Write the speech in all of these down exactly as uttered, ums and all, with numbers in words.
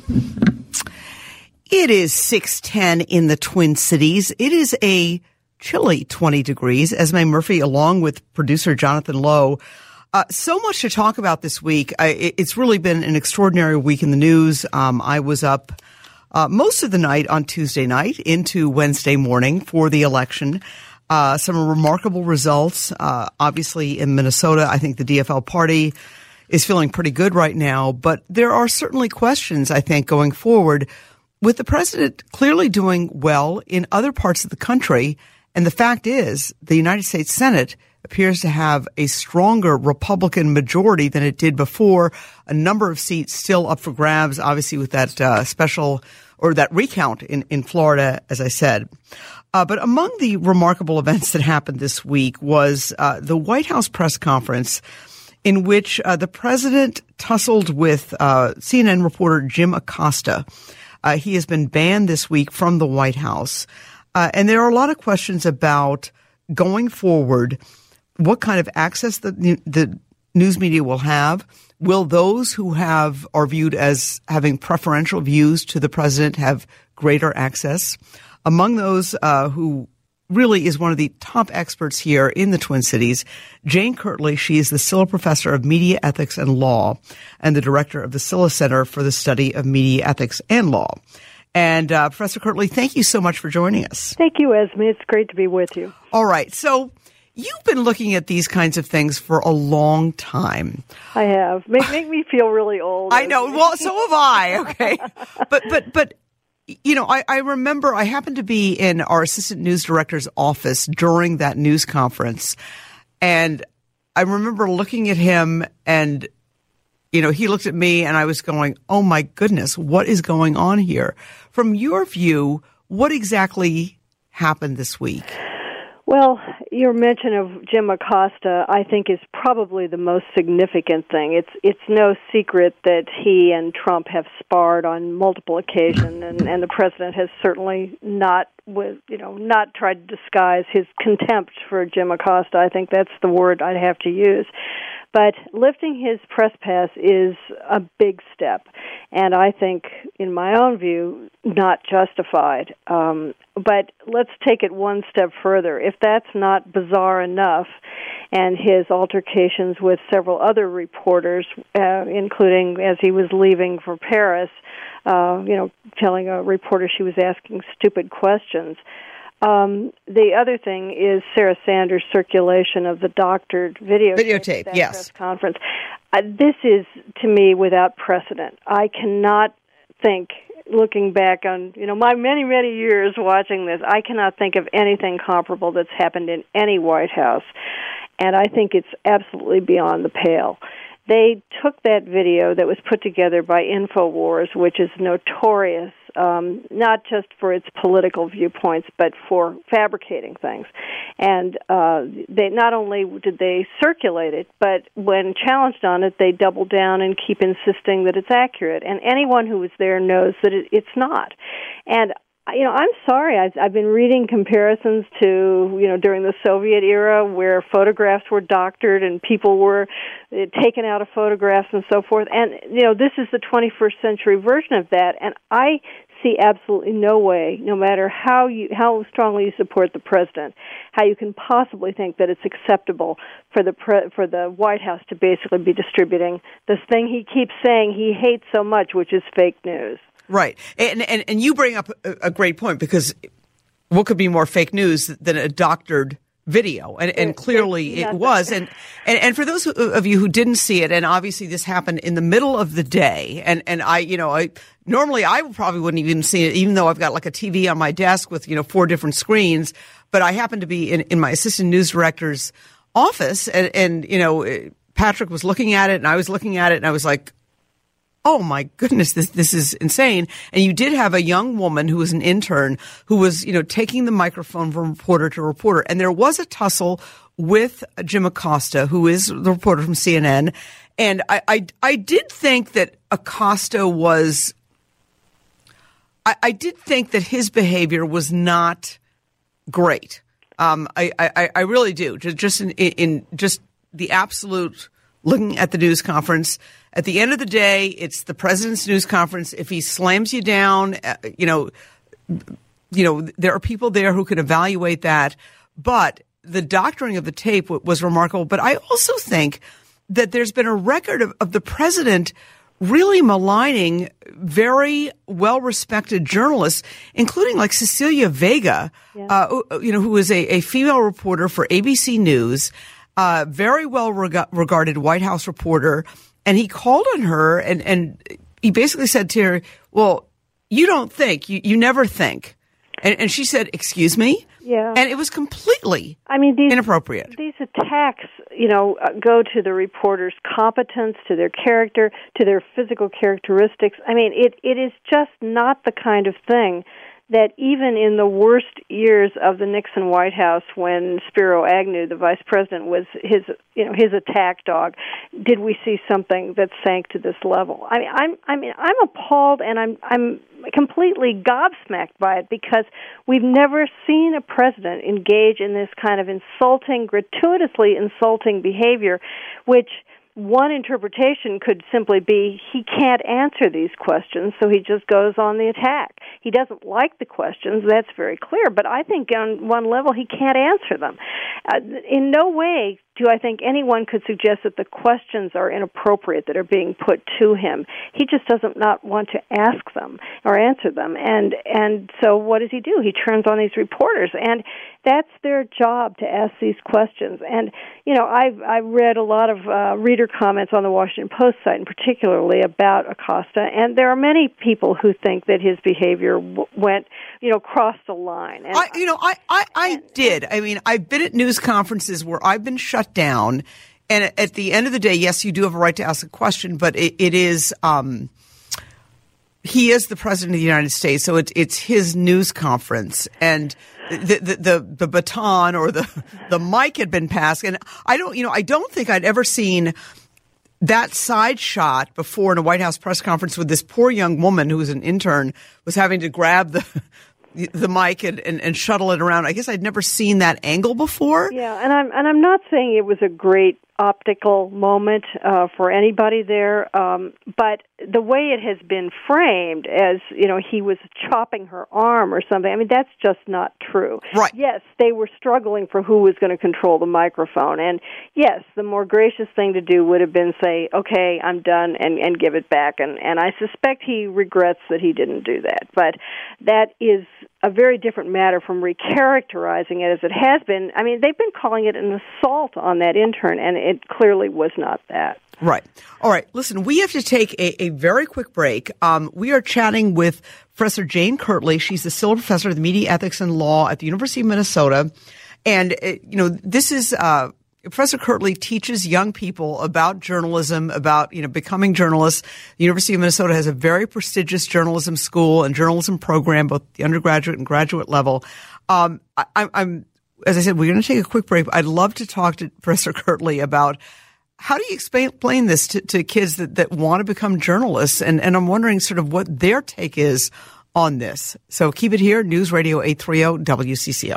It is six ten in the Twin Cities. It is a chilly twenty degrees. Esme Murphy, along with producer Jonathan Lowe. Uh, so much to talk about this week. I, it's really been an extraordinary week in the news. Um, I was up uh, most of the night on Tuesday night into Wednesday morning for the election. Uh, some remarkable results. Uh, obviously in Minnesota, I think the D F L party is feeling pretty good right now. But there are certainly questions, I think, going forward with the president clearly doing well in other parts of the country. And the fact is, the United States Senate appears to have a stronger Republican majority than it did before. A number of seats still up for grabs, obviously, with that uh, special or that recount in, in Florida, as I said. Uh, but among the remarkable events that happened this week was uh, the White House press conference in which uh, the president tussled with uh, C N N reporter Jim Acosta. Uh, he has been banned this week from the White House. Uh, and there are a lot of questions about going forward, what kind of access the, the news media will have. Will those who have are viewed as having preferential views to the president have greater access? Among those uh, who really is one of the top experts here in the Twin Cities, Jane Kirtley. She is the Silla Professor of Media Ethics and Law and the Director of the Silla Center for the Study of Media Ethics and Law. And uh, Professor Kirtley, thank you so much for joining us. Thank you, Esme. It's great to be with you. All right. So you've been looking at these kinds of things for a long time. I have. Make, make me feel really old. I know. Well, so have I. Okay. But, but, but. You know, I, I remember I happened to be in our assistant news director's office during that news conference. And I remember looking at him and, you know, he looked at me and I was going, oh, my goodness, what is going on here? From your view, what exactly happened this week? Well, your mention of Jim Acosta, I think, is probably the most significant thing. It's it's no secret that he and Trump have sparred on multiple occasions, and, and the president has certainly not, with you know, not tried to disguise his contempt for Jim Acosta. I think that's the word I'd have to use. But lifting his press pass is a big step, and I think, in my own view, not justified. Um, but let's take it one step further. If that's not bizarre enough, and his altercations with several other reporters, uh, including as he was leaving for Paris, uh, you know, telling a reporter she was asking stupid questions, Um, the other thing is Sarah Sanders' circulation of the doctored videotape. Videotape, that yes. Press conference. Uh, this is, to me, without precedent. I cannot think, looking back on, you know, my many, many years watching this, I cannot think of anything comparable that's happened in any White House. And I think it's absolutely beyond the pale. They took that video that was put together by InfoWars, which is notorious, um, not just for its political viewpoints, but for fabricating things. And uh, they not only did they circulate it, but when challenged on it, they double down and keep insisting that it's accurate. And anyone who was there knows that it, it's not. And you know, I'm sorry. I've, I've been reading comparisons to, you know, during the Soviet era where photographs were doctored and people were uh, taken out of photographs and so forth. And, you know, this is the twenty-first century version of that. And I see absolutely no way, no matter how you how strongly you support the president, how you can possibly think that it's acceptable for the pre, for the White House to basically be distributing this thing he keeps saying he hates so much, which is fake news. Right. And, and and you bring up a, a great point, because what could be more fake news than a doctored video? And, and clearly it was. And, and, and for those of you who didn't see it, and obviously this happened in the middle of the day, and, and I, you know, I normally I probably wouldn't even see it, even though I've got like a T V on my desk with, you know, four different screens. But I happened to be in, in my assistant news director's office, and, and, you know, Patrick was looking at it and I was looking at it and I was like, oh my goodness, this this is insane. And you did have a young woman who was an intern who was, you know, taking the microphone from reporter to reporter. And there was a tussle with Jim Acosta, who is the reporter from C N N. And I I, I did think that Acosta was, I, I did think that his behavior was not great. Um, I, I, I really do. Just in, in just the absolute looking at the news conference. At the end of the day, it's the president's news conference. If he slams you down, uh, you know, you know, there are people there who can evaluate that. But the doctoring of the tape w- was remarkable. But I also think that there's been a record of, of the president really maligning very well-respected journalists, including like Cecilia Vega, yeah. uh, you know, who is a, a female reporter for A B C News, uh, very well-regarded White House reporter. And he called on her and, and he basically said to her, well, you don't think, you, you never think. And, and she said, excuse me? Yeah. And it was completely I mean, these, inappropriate. These attacks, you know, uh, go to the reporter's competence, to their character, to their physical characteristics. I mean, it, it is just not the kind of thing that even in the worst years of the Nixon White House, when Spiro Agnew, the vice president, was his, you know, his attack dog, did we see something that sank to this level? I mean, I'm, I mean, I'm appalled, and I'm, I'm completely gobsmacked by it because we've never seen a president engage in this kind of insulting, gratuitously insulting behavior, which one interpretation could simply be he can't answer these questions, so he just goes on the attack. He doesn't like the questions, that's very clear, but I think on one level he can't answer them. Uh, in no way do I think anyone could suggest that the questions are inappropriate that are being put to him. He just doesn't not want to ask them or answer them. And and so what does he do? He turns on these reporters, and that's their job to ask these questions. And, you know, I've, I've read a lot of uh, reader comments on the Washington Post site, and particularly about Acosta, and there are many people who think that his behavior w- went, you know, crossed a line. And I, you know, I, I, I and, did. I mean, I've been at news conferences where I've been shut down, and at the end of the day, yes, you do have a right to ask a question, but it, it is, um, he is the president of the United States, so it's it's his news conference, and the the the, the baton or the the mic had been passed, and I don't, you know, I don't think I'd ever seen that side shot before in a White House press conference with this poor young woman who was an intern was having to grab the the mic and, and, and shuttle it around. I guess I'd never seen that angle before. Yeah, and I'm and I'm not saying it was a great optical moment uh, for anybody there, um, but the way it has been framed as, you know, he was chopping her arm or something, I mean, that's just not true. Right. Yes, they were struggling for who was going to control the microphone, and yes, the more gracious thing to do would have been say, okay, I'm done, and, and give it back, and, and I suspect he regrets that he didn't do that, but that is a very different matter from recharacterizing it as it has been. I mean, they've been calling it an assault on that intern, and it clearly was not that. Right. All right. Listen, we have to take a, a very quick break. Um, we are chatting with Professor Jane Kirtley. She's the Siller Professor of the Media Ethics and Law at the University of Minnesota. And, uh, you know, this is uh, Professor Kirtley teaches young people about journalism, about, you know, becoming journalists. The University of Minnesota has a very prestigious journalism school and journalism program, both the undergraduate and graduate level. Um, I, I'm, as I said, we're going to take a quick break. I'd love to talk to Professor Kirtley about how do you explain, explain this to, to kids that, that want to become journalists? And, and I'm wondering sort of what their take is on this. So keep it here. News Radio eight thirty W C C O.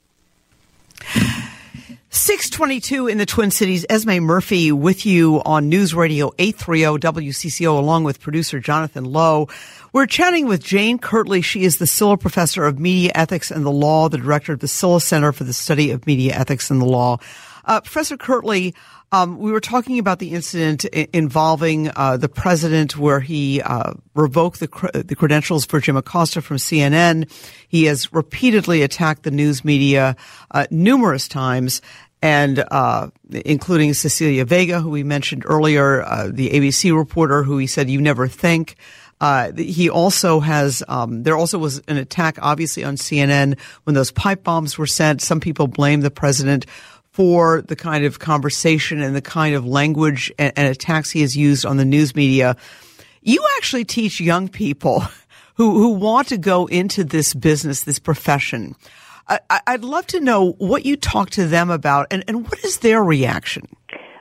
six twenty-two in the Twin Cities. Esme Murphy with you on News Radio eight thirty W C C O, along with producer Jonathan Lowe. We're chatting with Jane Kirtley. She is the Siller Professor of Media Ethics and the Law, the director of the Siller Center for the Study of Media Ethics and the Law. Uh, Professor Kirtley, um, we were talking about the incident I- involving uh, the president where he uh, revoked the, cr- the credentials for Jim Acosta from C N N. He has repeatedly attacked the news media uh, numerous times, and uh including Cecilia Vega, who we mentioned earlier, uh, the A B C reporter who he said, you never think. Uh, he also has, um, there also was an attack, obviously, on C N N when those pipe bombs were sent. Some people blame the president for the kind of conversation and the kind of language and, and attacks he has used on the news media. You actually teach young people who, who want to go into this business, this profession. I, I'd love to know what you talk to them about and, and what is their reaction?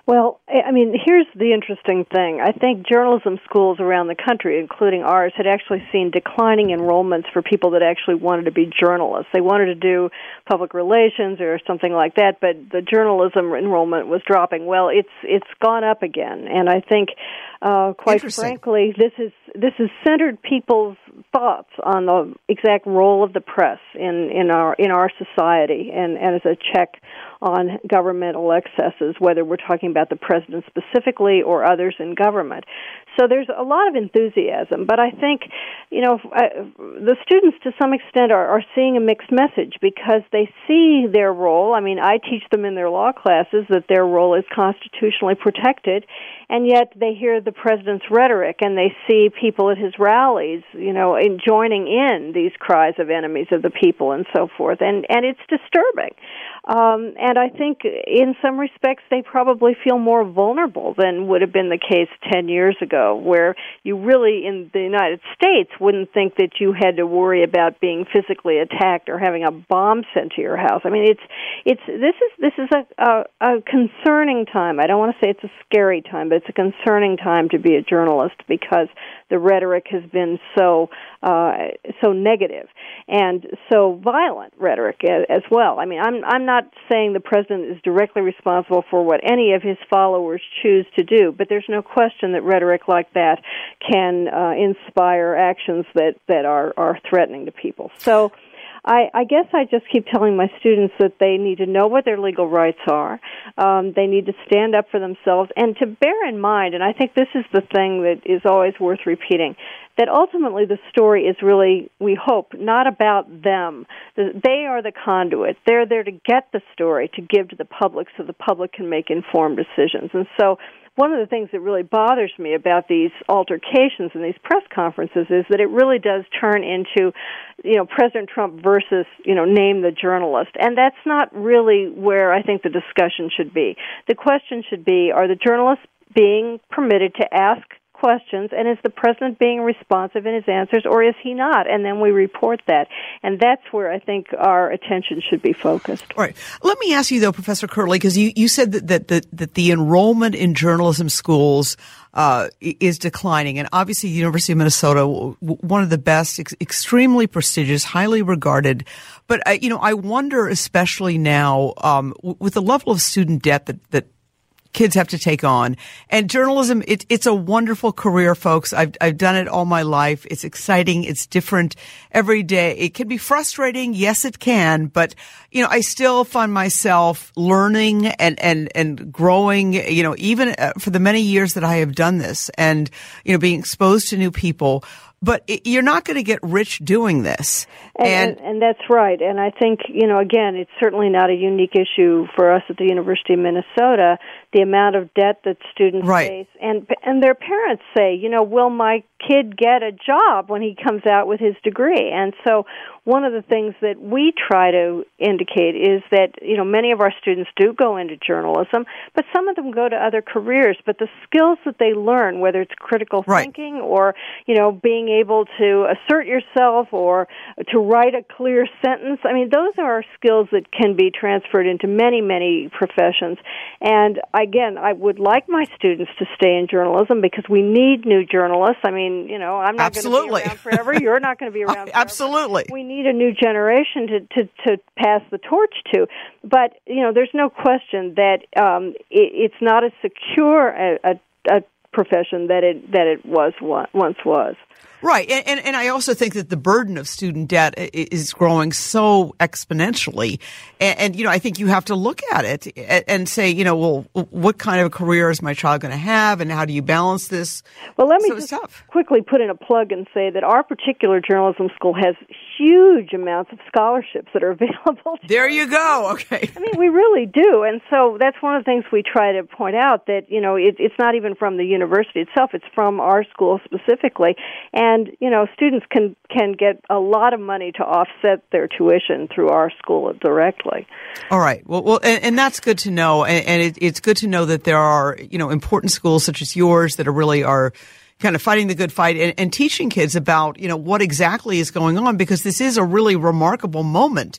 Well, I mean, here's the interesting thing. I think journalism schools around the country, including ours, had actually seen declining enrollments for people that actually wanted to be journalists. They wanted to do public relations or something like that, but the journalism enrollment was dropping. Well, it's it's gone up again, and I think, uh, quite frankly, this is this has centered people's thoughts on the exact role of the press in, in our in our society, and, and as a check on governmental excesses, whether we're talking about the president specifically or others in government. So there's a lot of enthusiasm, but I think, you know, uh, the students to some extent are, are seeing a mixed message because they see their role. I mean, I teach them in their law classes that their role is constitutionally protected, and yet they hear the president's rhetoric and they see people at his rallies, you know, in joining in these cries of enemies of the people and so forth, and, and it's disturbing. Um, and I think in some respects they probably feel more vulnerable than would have been the case ten years ago, where you really, in the United States, wouldn't think that you had to worry about being physically attacked or having a bomb sent to your house. I mean, it's it's this is this is a, a, a concerning time. I don't want to say it's a scary time, but it's a concerning time to be a journalist because the rhetoric has been so uh, so negative and so violent rhetoric as well. I mean, I'm I'm not saying the president is directly responsible for what any of his followers choose to do, but there's no question that rhetoric like that can uh, inspire actions that, that are, are threatening to people. So I, I guess I just keep telling my students that they need to know what their legal rights are. Um, they need to stand up for themselves and to bear in mind, and I think this is the thing that is always worth repeating, that ultimately the story is really, we hope, not about them. They are the conduit. They're there to get the story, to give to the public so the public can make informed decisions. And so one of the things that really bothers me about these altercations and these press conferences is that it really does turn into, you know, President Trump versus, you know, name the journalist. And that's not really where I think the discussion should be. The question should be, are the journalists being permitted to ask questions, and is the president being responsive in his answers, or is he not? And then we report that. And that's where I think our attention should be focused. All right. Let me ask you, though, Professor Curley, because you, you said that, that, that, that the enrollment in journalism schools uh, is declining. And obviously, the University of Minnesota, one of the best, ex- extremely prestigious, highly regarded. But, uh, you know, I wonder, especially now, um, w- with the level of student debt that, that kids have to take on. And journalism, it, it's a wonderful career, folks. I've, I've done it all my life. It's exciting. It's different every day. It can be frustrating. Yes, it can. But, you know, I still find myself learning and, and, and growing, you know, even for the many years that I have done this and, you know, being exposed to new people. But it, you're not going to get rich doing this. And, and, and that's right. And I think, you know, again, it's certainly not a unique issue for us at the University of Minnesota, the amount of debt that students right. face. And, and their parents say, you know, will my kid get a job when he comes out with his degree? And so one of the things that we try to indicate is that, you know, many of our students do go into journalism, but some of them go to other careers. But the skills that they learn, whether it's critical right. thinking or, you know, being able to assert yourself or to write a clear sentence, I mean, those are skills that can be transferred into many, many professions. And again, I would like my students to stay in journalism because we need new journalists. I mean, you know, I'm not going to be around forever. You're not going to be around forever. Absolutely. We need a new generation to, to, to pass the torch to. But, you know, there's no question that um, it, it's not as secure a, a, a profession that it that it was once was. Right. And, and, and I also think that the burden of student debt is growing so exponentially. And, and, you know, I think you have to look at it and say, you know, well, what kind of a career is my child going to have and how do you balance this? Well, let me so just quickly put in a plug and say that our particular journalism school has huge amounts of scholarships that are available. To there you go. Okay. I mean, we really do. And so that's one of the things we try to point out, that, you know, it, it's not even from the university itself. It's from our school specifically. And And, you know, students can, can get a lot of money to offset their tuition through our school directly. All right. Well, well, and, and that's good to know. And, and it, it's good to know that there are, you know, important schools such as yours that are really are kind of fighting the good fight and, and teaching kids about, you know, what exactly is going on, because this is a really remarkable moment.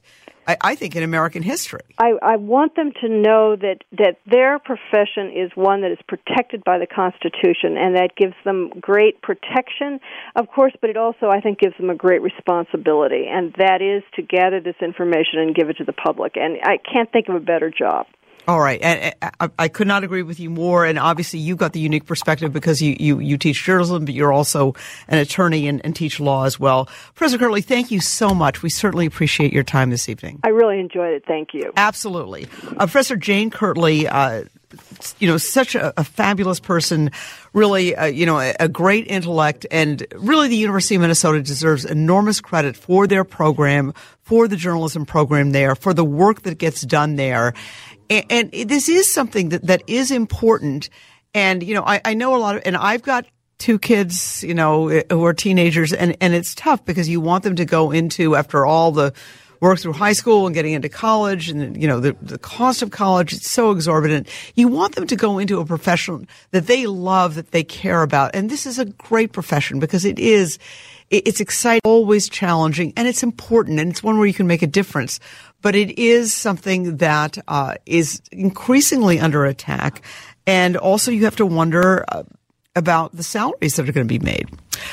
I, I think, in American history. I, I want them to know that, that their profession is one that is protected by the Constitution, and that gives them great protection, of course, but it also, I think, gives them a great responsibility, and that is to gather this information and give it to the public. And I can't think of a better job. All right. And I, I could not agree with you more. And obviously you've got the unique perspective because you, you, you teach journalism, but you're also an attorney and, and teach law as well. Professor Kirtley, thank you so much. We certainly appreciate your time this evening. I really enjoyed it. Thank you. Absolutely. Uh, Professor Jane Kirtley, uh, you know, such a, a fabulous person, really, uh, you know, a, a great intellect, and really the University of Minnesota deserves enormous credit for their program, for the journalism program there, for the work that gets done there. And, and this is something that, that is important. And, you know, I, I know a lot of, and I've got two kids, you know, who are teenagers, and, and it's tough because you want them to go into, after all the work through high school and getting into college, and, you know, the, the cost of college is so exorbitant. You want them to go into a profession that they love, that they care about. And this is a great profession because it is, it's exciting, always challenging, and it's important, and it's one where you can make a difference. But it is something that uh, is increasingly under attack. And also you have to wonder uh, about the salaries that are going to be made.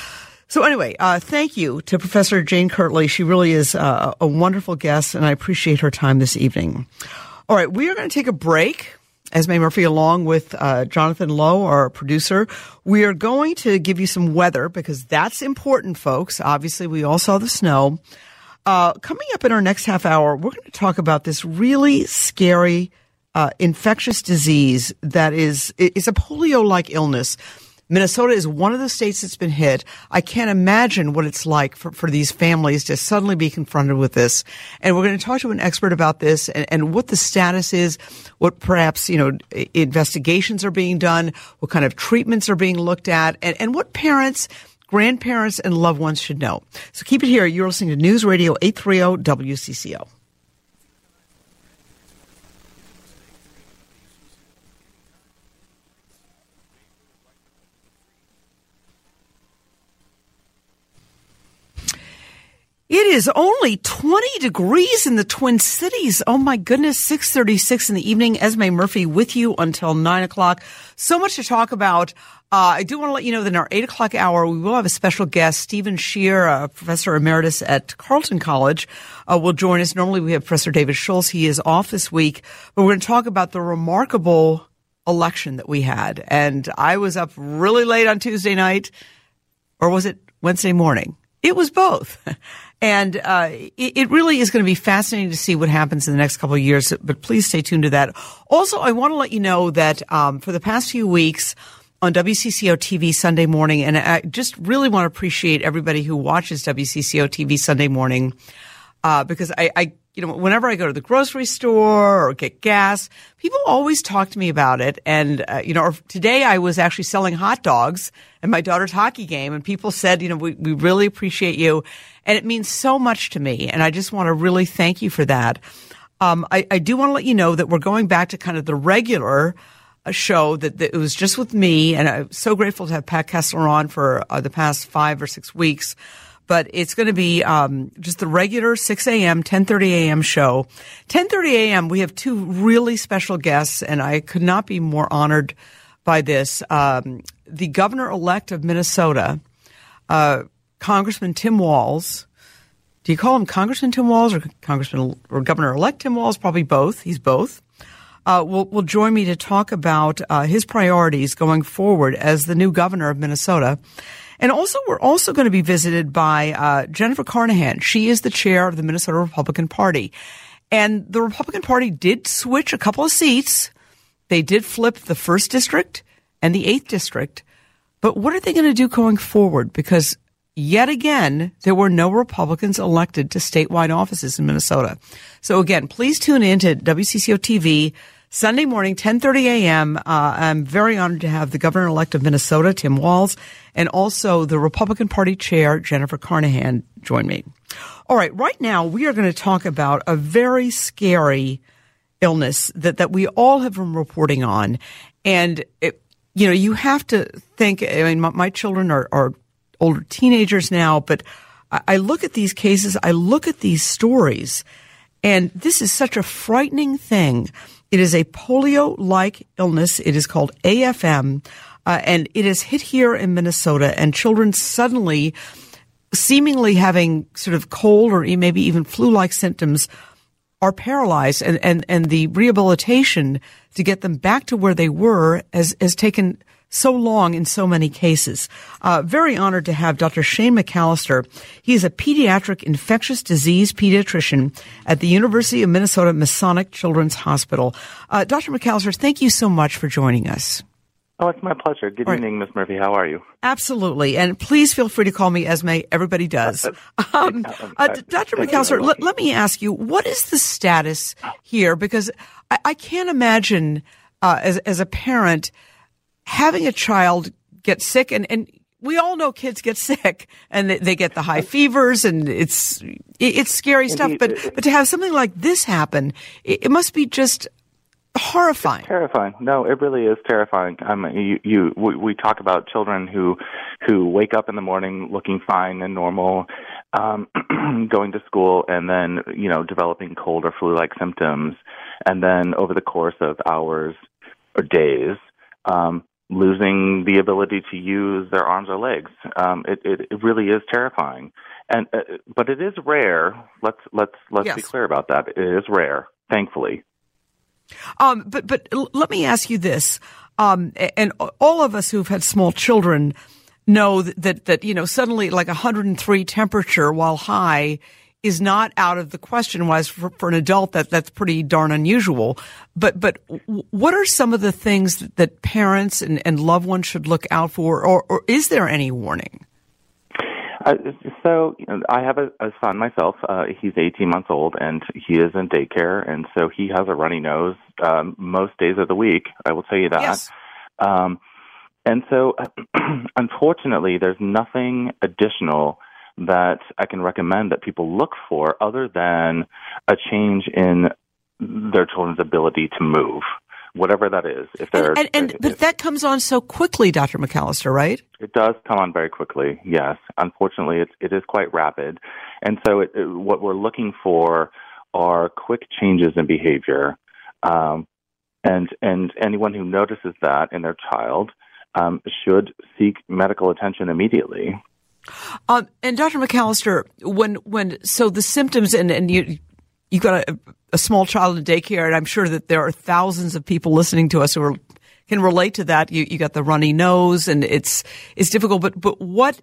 So anyway, uh, thank you to Professor Jane Kirtley. She really is uh, a wonderful guest, and I appreciate her time this evening. All right, we are going to take a break. Esme Murphy, along with uh, Jonathan Lowe, our producer. We are going to give you some weather because that's important, folks. Obviously, we all saw the snow. Uh, coming up in our next half hour, we're going to talk about this really scary uh, infectious disease that is is a polio-like illness. Minnesota is one of the states that's been hit. I can't imagine what it's like for, for these families to suddenly be confronted with this. And we're going to talk to an expert about this and, and what the status is, what perhaps, you know, investigations are being done, what kind of treatments are being looked at, and, and what parents, grandparents, and loved ones should know. So keep it here. You're listening to News Radio eight thirty W C C O. It is only twenty degrees in the Twin Cities. Oh, my goodness, six thirty-six in the evening. Esme Murphy with you until nine o'clock. So much to talk about. Uh, I do want to let you know that in our eight o'clock hour, we will have a special guest. Stephen Scheer, uh, Professor Emeritus at Carleton College, uh, will join us. Normally, we have Professor David Schultz. He is off this week. But we're going to talk about the remarkable election that we had. And I was up really late on Tuesday night. Or was it Wednesday morning? It was both. And uh it, it really is going to be fascinating to see what happens in the next couple of years, but please stay tuned to that. Also, I want to let you know that um for the past few weeks on W C C O T V Sunday morning, and I just really want to appreciate everybody who watches W C C O T V Sunday morning, uh because I, I you know, whenever I go to the grocery store or get gas, people always talk to me about it. And, uh, you know, or today I was actually selling hot dogs at my daughter's hockey game, and people said, you know, we, we really appreciate you. And it means so much to me. And I just want to really thank you for that. Um, I, I do want to let you know that we're going back to kind of the regular uh, show that, that it was just with me. And I'm so grateful to have Pat Kessler on for uh, the past five or six weeks. But it's going to be um just the regular six a.m., ten thirty a.m. show. ten thirty a.m., we have two really special guests, and I could not be more honored by this. Um, the governor-elect of Minnesota, uh, Congressman Tim Walz. Do you call him Congressman Tim Walz or Congressman or Governor-elect Tim Walz? Probably both. He's both. Uh, will will join me to talk about uh, his priorities going forward as the new governor of Minnesota. And also, we're also going to be visited by uh Jennifer Carnahan. She is the chair of the Minnesota Republican Party. And the Republican Party did switch a couple of seats. They did flip the first district and the eighth district. But what are they going to do going forward? Because yet again, there were no Republicans elected to statewide offices in Minnesota. So again, please tune in to W C C O T V Sunday morning, ten thirty a.m. Uh, I'm very honored to have the governor-elect of Minnesota, Tim Walz, and also the Republican Party chair, Jennifer Carnahan, join me. All right, right now we are going to talk about a very scary illness that, that we all have been reporting on. And, it, you know, you have to think, I mean, my, my children are, are older teenagers now, but I, I look at these cases, I look at these stories, And this is such a frightening thing. It is a polio-like illness. It is called A F M, uh, and it is hit here in Minnesota, and children suddenly, seemingly having sort of cold or maybe even flu-like symptoms, are paralyzed, and, and, and the rehabilitation to get them back to where they were has, has taken so long in so many cases. Uh, very honored to have Doctor Shane McAllister. He is a pediatric infectious disease pediatrician at the University of Minnesota Masonic Children's Hospital. Uh, Doctor McAllister, thank you so much for joining us. Oh, it's my pleasure. Good All evening, Miz Murphy. How are you? Absolutely. And please feel free to call me Esme. Everybody does. Um, uh, Doctor McAllister, let, let me ask you, what is the status here? Because I, I can't imagine uh, as, as a parent having a child get sick, and, and we all know kids get sick and they, they get the high fevers, and it's it's scary stuff. But but to have something like this happen, it, it must be just horrifying. It's terrifying. No, it really is terrifying. Um, you, you, we, we talk about children who, who wake up in the morning looking fine and normal, um, going to school, and then you know developing cold or flu-like symptoms, and then over the course of hours or days, um, losing the ability to use their arms or legs. Um, it, it, it really is terrifying. And uh, but it is rare. Let's let's let's yes. be clear about that. It is rare, thankfully. Um, but but let me ask you this, um, and all of us who've had small children know that, that, that you know, suddenly like one hundred three temperature while high is not out of the question. Whereas for, for an adult, that that's pretty darn unusual. But but what are some of the things that, that parents and, and loved ones should look out for, or, or is there any warning? Uh, so you know, I have a, a son myself. Uh, he's eighteen months old, and he is in daycare, and so he has a runny nose um, most days of the week. I will tell you that. Yes. Um, and so, unfortunately, there's nothing additional that I can recommend that people look for other than a change in their children's ability to move, whatever that is. If they're, and, and, and but if, that comes on so quickly, Doctor McAllister, right? It does come on very quickly. Yes, unfortunately, it's it is quite rapid, and so it, it, what we're looking for are quick changes in behavior, um, and and anyone who notices that in their child um, should seek medical attention immediately. Um, and Doctor McAllister, when when so the symptoms, and, and you you got a, a small child in daycare, and I'm sure that there are thousands of people listening to us who are, can relate to that. You you got the runny nose, and it's it's difficult. But but what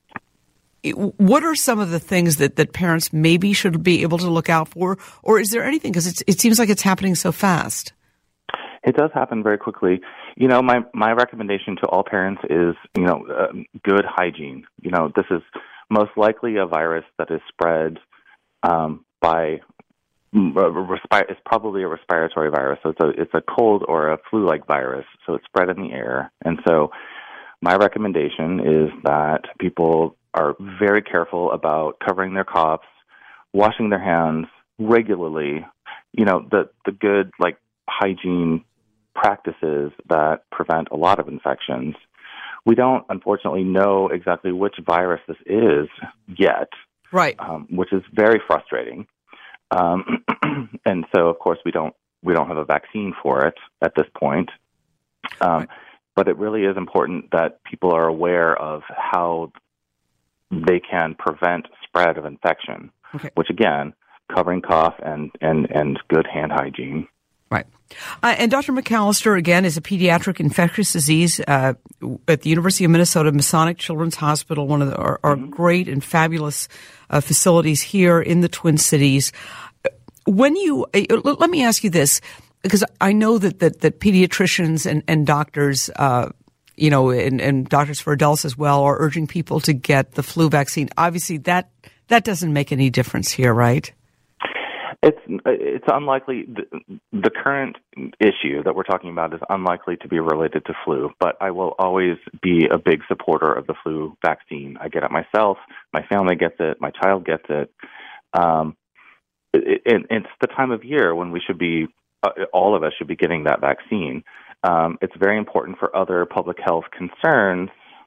what are some of the things that, that parents maybe should be able to look out for, or is there anything? Because it's it seems like it's happening so fast. It does happen very quickly. You know, my, my recommendation to all parents is, you know, uh, good hygiene. You know, this is most likely a virus that is spread um, by, respi- it's probably a respiratory virus. So it's a, it's a cold or a flu-like virus. So it's spread in the air. And so my recommendation is that people are very careful about covering their coughs, washing their hands regularly, you know, the, the good, like, hygiene practices that prevent a lot of infections. We don't, unfortunately, know exactly which virus this is yet, right? Um, which is very frustrating. Um, and so, of course, we don't we don't have a vaccine for it at this point. Um, right. But it really is important that people are aware of how they can prevent spread of infection. Okay. Which, again, covering cough and and and good hand hygiene. Right. Uh, and Doctor McAllister, again, is a pediatric infectious disease uh, at the University of Minnesota Masonic Children's Hospital, one of the, our, our mm-hmm. great and fabulous uh, facilities here in the Twin Cities. When you, uh, let me ask you this, because I know that, that, that pediatricians and, and doctors, uh, you know, and, and doctors for adults as well are urging people to get the flu vaccine. Obviously, that, that doesn't make any difference here, right? It's it's unlikely. The, the current issue that we're talking about is unlikely to be related to flu, but I will always be a big supporter of the flu vaccine. I get it myself. My family gets it. My child gets it. Um, it, it it's the time of year when we should be, uh, all of us should be getting that vaccine. Um, it's very important for other public health concerns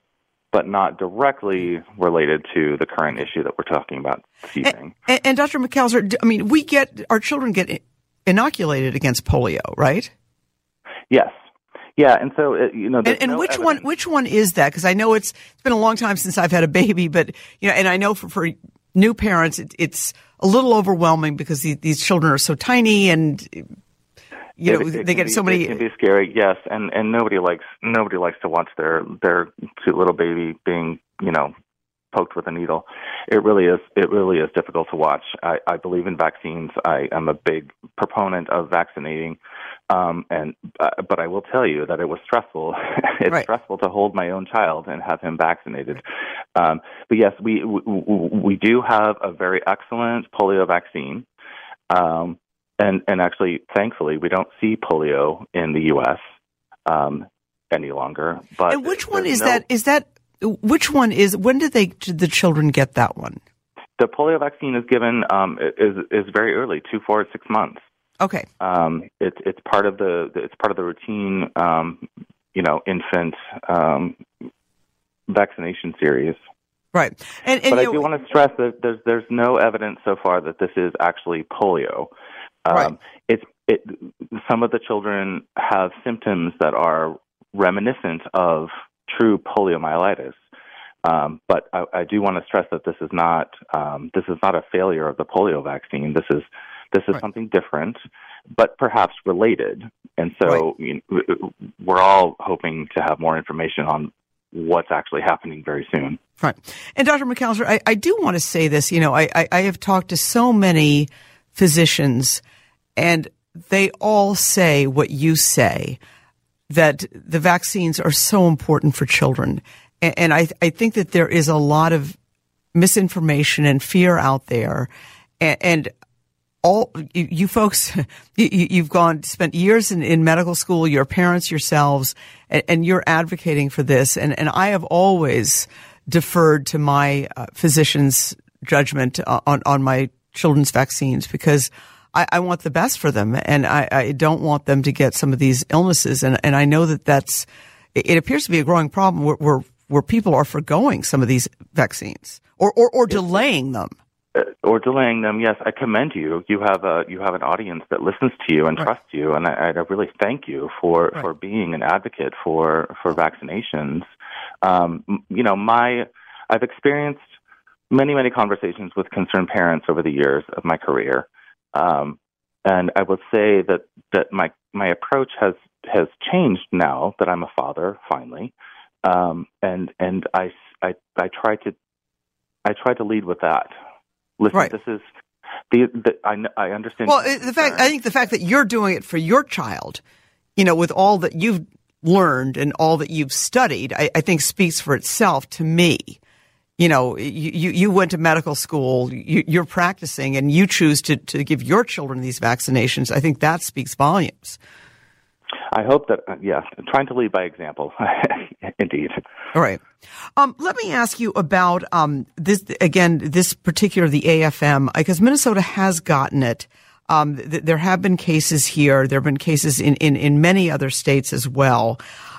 but not directly related to the current issue that we're talking about this evening. And, and, and Doctor McAllister, I mean, we get, our children get inoculated against polio, right? Yes. Yeah, and so, uh, you know, and, and no which evidence. one, which one is that? Because I know it's, it's been a long time since I've had a baby, but, you know, and I know for, for new parents, it, it's a little overwhelming because these, these children are so tiny and, you know, it, it they get be, so many. It can be scary, yes, and and nobody likes nobody likes to watch their their cute little baby being, you know, poked with a needle. It really is. It really is difficult to watch. I, I believe in vaccines. I am a big proponent of vaccinating, um, and uh, but I will tell you that it was stressful. It's right. stressful to hold my own child and have him vaccinated. Um, but yes, we, we we do have a very excellent polio vaccine. Um, And and actually, thankfully, we don't see polio in the U S um, any longer. But and which one is no, that? Is that which one is? When did they did the children get that one? The polio vaccine is given um, is is very early, two, four, six months. Okay. Um, it's it's part of the it's part of the routine, um, you know, infant um, vaccination series. Right. And, and but I you do know, want to stress that there's there's no evidence so far that this is actually polio. Um, right. It's it. Some of the children have symptoms that are reminiscent of true poliomyelitis, um, but I, I do want to stress that this is not um, this is not a failure of the polio vaccine. This is this is right. something different, but perhaps related. And so right. you know, we're all hoping to have more information on what's actually happening very soon. Right. And Doctor McAllister, I, I do want to say this. You know, I, I, I have talked to so many physicians, and they all say what you say, that the vaccines are so important for children. And, and I, I think that there is a lot of misinformation and fear out there. And, and all you, you folks, you, you've gone, spent years in, in medical school, your parents yourselves, and, and you're advocating for this. And, and I have always deferred to my uh, physician's judgment on, on my children's vaccines, because I, I want the best for them, and I, I don't want them to get some of these illnesses. And, and I know that that's, it appears to be a growing problem where, where, where people are forgoing some of these vaccines or, or, or delaying them. Uh, or delaying them. Yes, I commend you. You have a you have an audience that listens to you and right. trusts you, and I, I really thank you for, right. for being an advocate for for vaccinations. Um, you know, my I've experienced many many conversations with concerned parents over the years of my career, um, and I will say that that my my approach has has changed now that I'm a father finally, um, and and I, I I try to I try to lead with that. Listen, right. this is the, the I, I understand. Well, the fact I think the fact that you're doing it for your child, you know, with all that you've learned and all that you've studied, I, I think speaks for itself to me. You know, you, you, you went to medical school, you, you're practicing, and you choose to, to give your children these vaccinations. I think that speaks volumes. I hope that, uh, yeah, trying to lead by example, indeed. All right. Um, let me ask you about um, this, again, this particular, the A F M, because Minnesota has gotten it. Um, th- there have been cases here. There have been cases in, in, in many other states as well.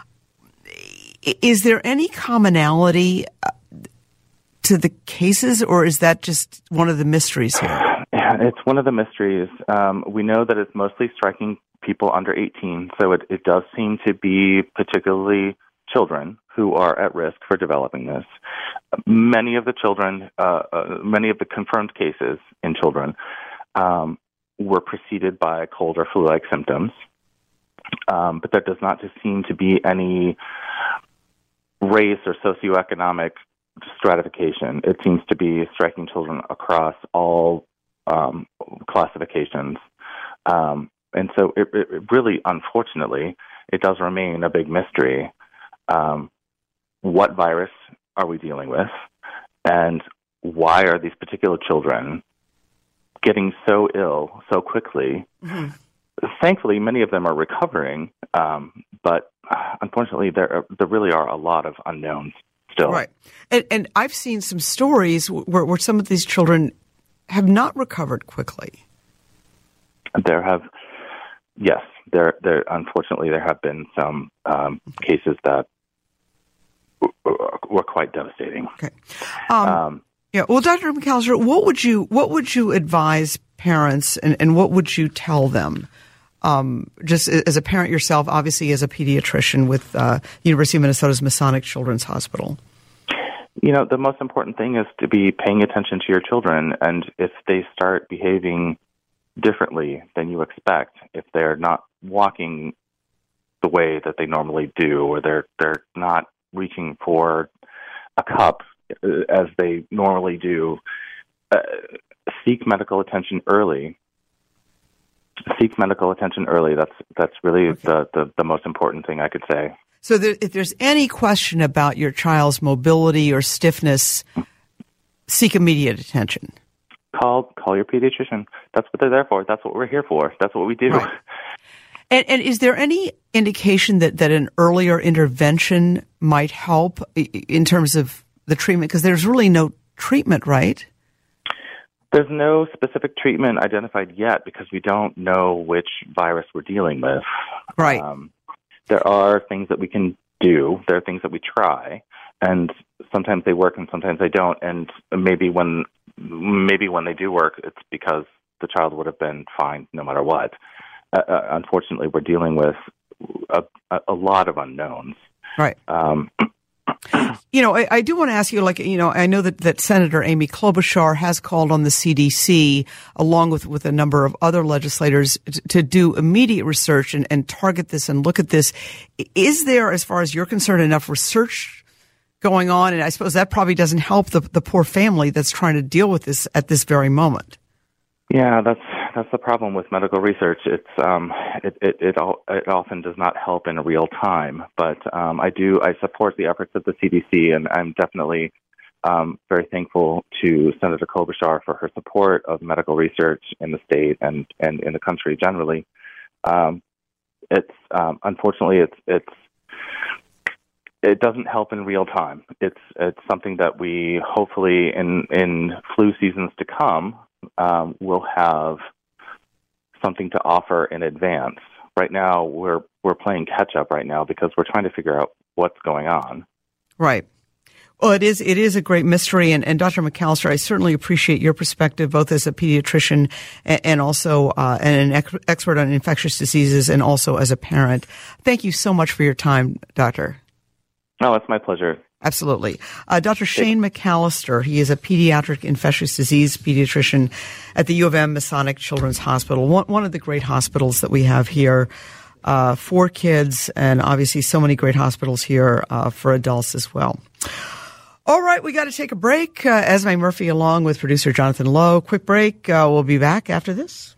Is there any commonality uh, to the cases, or is that just one of the mysteries here? Yeah, it's one of the mysteries. Um, we know that it's mostly striking people under eighteen, so it, it does seem to be particularly children who are at risk for developing this. Many of the children, uh, uh, many of the confirmed cases in children um, were preceded by cold or flu-like symptoms, um, but there does not seem to be any race or socioeconomic stratification. It seems to be striking children across all um, classifications. Um, And so it, it really, unfortunately, it does remain a big mystery. Um, what virus are we dealing with? And why are these particular children getting so ill so quickly? Mm-hmm. Thankfully, many of them are recovering, um, but uh, unfortunately, there are, there really are a lot of unknowns still. Right. And, and I've seen some stories where, where some of these children have not recovered quickly. There have... Yes, there, there. Unfortunately, there have been some um, cases that were quite devastating. Okay. Um, um, yeah. Well, Doctor McAllister, what would you what would you advise parents, and, and what would you tell them? Um, just as a parent yourself, obviously as a pediatrician with uh, University of Minnesota's Masonic Children's Hospital. You know, the most important thing is to be paying attention to your children, and if they start behaving differently than you expect, if they're not walking the way that they normally do, or they're they're not reaching for a cup as they normally do, uh, seek medical attention early. Seek medical attention early. That's that's really okay. the, the, the most important thing I could say. So there, if there's any question about your child's mobility or stiffness, seek immediate attention. Call call your pediatrician. That's what they're there for. That's what we're here for. That's what we do. Right. And, and is there any indication that, that an earlier intervention might help in terms of the treatment? Because there's really no treatment, right? There's no specific treatment identified yet because we don't know which virus we're dealing with. Right. Um, there are things that we can do. There are things that we try, and sometimes they work and sometimes they don't. And maybe when maybe when they do work, it's because the child would have been fine no matter what. Uh, uh, unfortunately, we're dealing with a, a lot of unknowns. Right. Um, You know, I, I do want to ask you, like, you know, I know that, that Senator Amy Klobuchar has called on the C D C, along with, with a number of other legislators, to, to do immediate research and, and target this and look at this. Is there, as far as you're concerned, enough research going on? And I suppose that probably doesn't help the, the poor family that's trying to deal with this at this very moment. Yeah, that's that's the problem with medical research. It's um, it it it, all, it often does not help in real time. But um, I do I support the efforts of the C D C, and I'm definitely um, very thankful to Senator Klobuchar for her support of medical research in the state and, and in the country generally. Um, it's um, unfortunately it's it's it doesn't help in real time. It's it's something that we hopefully in in flu seasons to come. Um, we'll have something to offer in advance. Right now, we're we're playing catch up right now because we're trying to figure out what's going on. Right. Well, it is it is a great mystery, and, and Doctor McAllister, I certainly appreciate your perspective, both as a pediatrician and, and also uh, and an ex- expert on infectious diseases, and also as a parent. Thank you so much for your time, Doctor. Oh, it's my pleasure. Absolutely. Uh, Doctor Shane McAllister, he is a pediatric infectious disease pediatrician at the U of M Masonic Children's Hospital, one, one of the great hospitals that we have here uh, for kids, and obviously so many great hospitals here uh, for adults as well. All right, we got to take a break. Uh, Esme Murphy along with producer Jonathan Lowe. Quick break. Uh, we'll be back after this.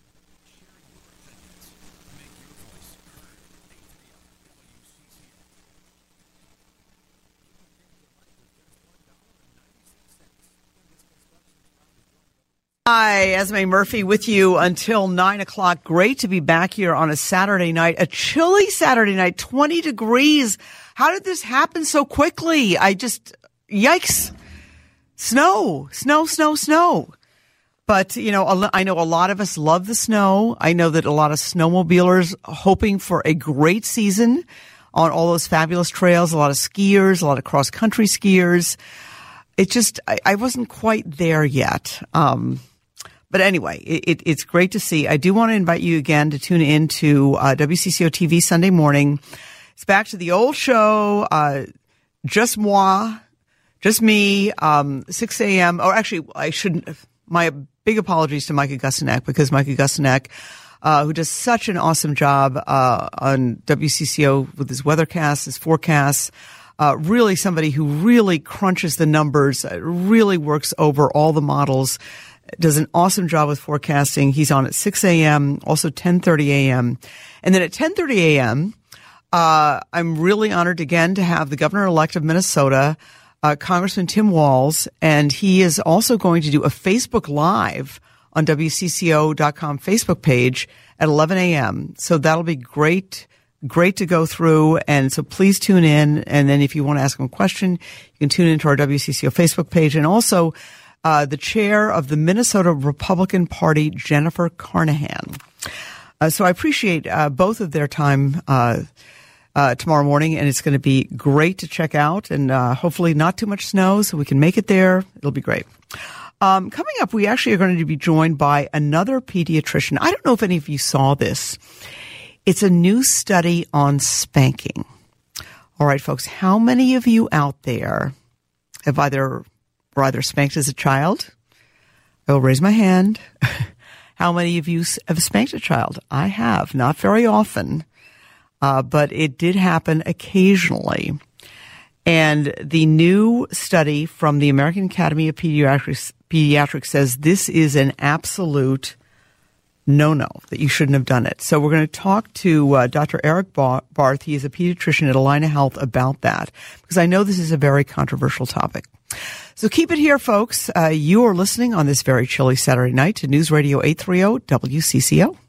Hi, Esme Murphy with you until nine o'clock. Great to be back here on a Saturday night, a chilly Saturday night, twenty degrees. How did this happen so quickly? I just, yikes. Snow, snow, snow, snow. But, you know, I know a lot of us love the snow. I know that a lot of snowmobilers are hoping for a great season on all those fabulous trails, a lot of skiers, a lot of cross-country skiers. It just, I, I wasn't quite there yet. Um, But anyway, it, it's great to see. I do want to invite you again to tune in to uh, W C C O T V Sunday morning. It's back to the old show, uh, just moi, just me, um, six a.m. Or actually, I shouldn't. My big apologies to Micah Gustenak, because Micah Gustenak, uh, who does such an awesome job uh, on W C C O with his weathercasts, his forecasts. Uh, really somebody who really crunches the numbers, uh, really works over all the models. Does an awesome job with forecasting. He's on at six a.m., also ten thirty a.m. And then at ten thirty a.m., uh, I'm really honored again to have the governor-elect of Minnesota, uh, Congressman Tim Walz, and he is also going to do a Facebook Live on W C C O dot com Facebook page at eleven a.m. So that'll be great, great to go through. And so please tune in. And then if you want to ask him a question, you can tune into our W C C O Facebook page. And also, Uh, the chair of the Minnesota Republican Party, Jennifer Carnahan. Uh, so I appreciate uh, both of their time uh, uh, tomorrow morning, and it's going to be great to check out, and uh, hopefully not too much snow so we can make it there. It'll be great. Um, coming up, we actually are going to be joined by another pediatrician. I don't know if any of you saw this. It's a new study on spanking. All right, folks, how many of you out there have either were either spanked as a child? I will raise my hand. How many of you have spanked a child? I have, not very often, uh, but it did happen occasionally. And the new study from the American Academy of Pediatrics, Pediatrics says this is an absolute no-no, that you shouldn't have done it. So we're going to talk to uh, Doctor Eric Barth. He is a pediatrician at Allina Health about that, because I know this is a very controversial topic. So keep it here, folks. Uh, you are listening on this very chilly Saturday night to News Radio eight thirty W C C O.